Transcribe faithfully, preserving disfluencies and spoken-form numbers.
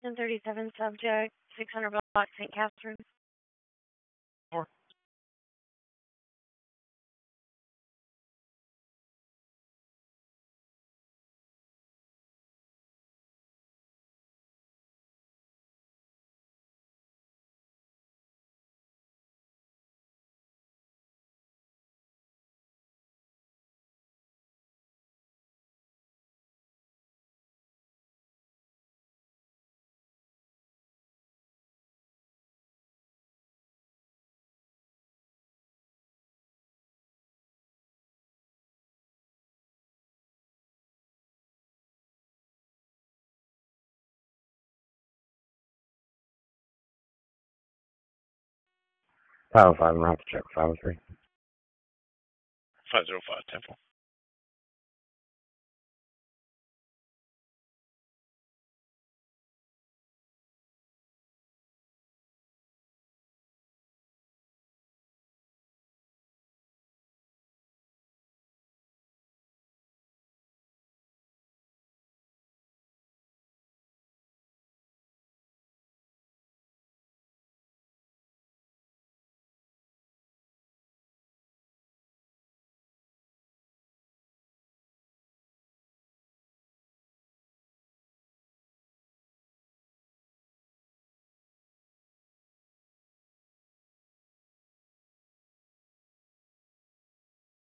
ten thirty-seven subject, six hundred block, Saint Catherine. Four. five oh five, I'm going to have to check five oh three. five zero five, Temple.